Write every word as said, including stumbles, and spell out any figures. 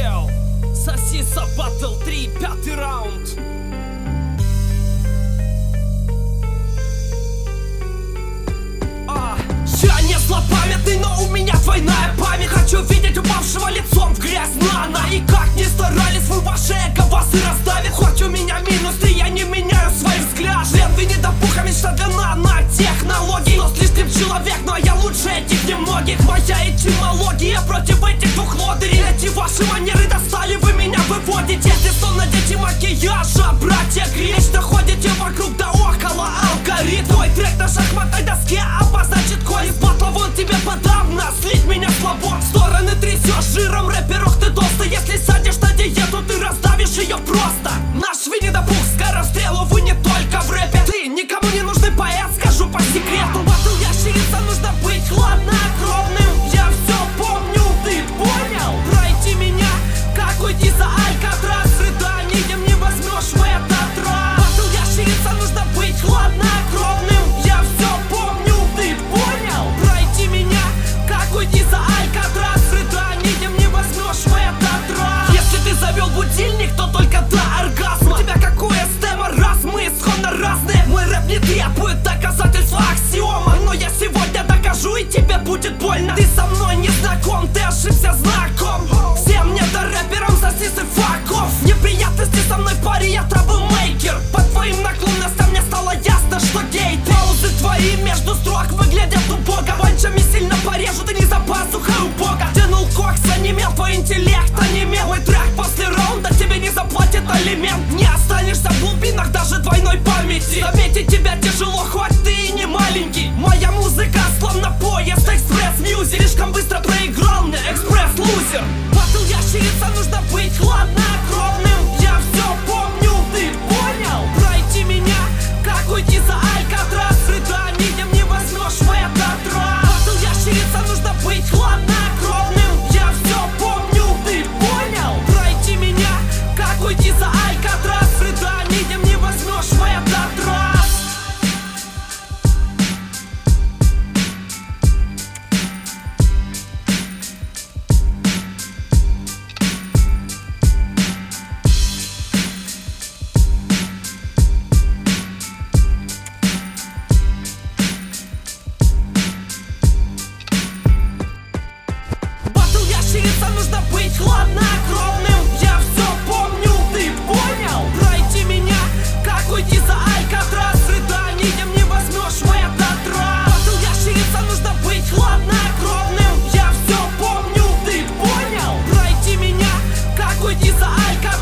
Йоу, Сосиса Батл три, пятый раунд. А, я не злопамятный, но у меня двойная память. Хочу видеть упавшего лицом в грязь нано. И как ни старались, вы ваши эго вас и раздавит. Хоть у меня минус три, я не меняю свой взгляд. Член Винни-да-Пуха, мечта для нанотехнологий. Но с лишним человек, но я лучше этих немногих. Моя этимология против этих двух лодырей. Эти ваши манеры достали, вы меня выводите. Если сон надеть макияжа, братья Гринч, ходите вокруг да около. Алгоритм, твой трек на шахматной доске обозначит конь. Из батла вон тебе подавно, слить меня слабо. В стороны трясешь жиром, рэперух ты толстый. Если садишь на диету, ты раздавишь ее просто. Наш Винни-да-Пух с расстрелу, вы не только в рэпе. Ты никому не нужный поэт, скажу по секрету. Батл ящерица, нужно быть хладнокровным. Я все помню, ты понял? Пройти меня, как уйти за Алькатрас. Рыданием не возьмешь в этот раз. Батл ящерица, нужно быть хладнокровным. Я все помню, ты понял? Пройти меня, как уйти за Алькатрас. Рыданием не возьмешь в этот раз. Если ты завел будильник, то только до оргазма. У тебя какой эстема, раз мы исходно разные. Мой рэп не требует доказательства аксиома. Но я сегодня докажу, и тебе будет больно. Ты со мной не знаком, ты ошибся знаком. Всем мне до рэперам сосисы факов. Неприятности со мной в паре, я траблмейкер. По твоим наклонностям мне стало ясно, что гей. Паузы твои между строк выглядят убого. Панчами сильно порежут и не за пазухой у бога. Тянул кокс, онемел твой интеллект, онемел. Мой трек после раунда тебе не заплатит алимент. Не останешься в глубинах даже двойной памяти. Заметить тебя тяжело, хоть ты и не маленький. Моя музыка словно поезд экспресс-мьюзик. Слишком быстро проиграл мне экспресс-лузер. Батл ящерица, нужно быть хладнокровным. Я все помню, ты понял? Пройти меня, как уйти за Алькатрас. Рыданием не возьмешь в этот раз. Батл ящерица, нужно быть хладнокровным. Я все помню, ты понял? Пройти меня, как уйти за Алькатрас. Рыданием не возьмешь в этот раз. Батл ящерица, нужно быть хладнокровным. Я все помню, ты понял? Пройти меня, как уйти за Алькатрас. Рыданием не возьмешь в этот раз. Батл ящерица, нужно быть хладнокровным. Я все помню, ты понял? Пройти меня, как уйти за Алькатрас.